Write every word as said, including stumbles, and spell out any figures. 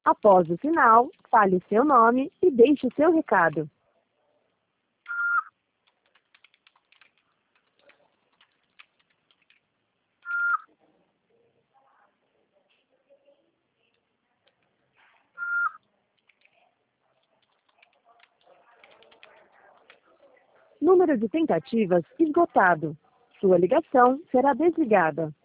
Após o sinal, fale seu nome e deixe o seu recado. Número de tentativas esgotado. Sua ligação será desligada.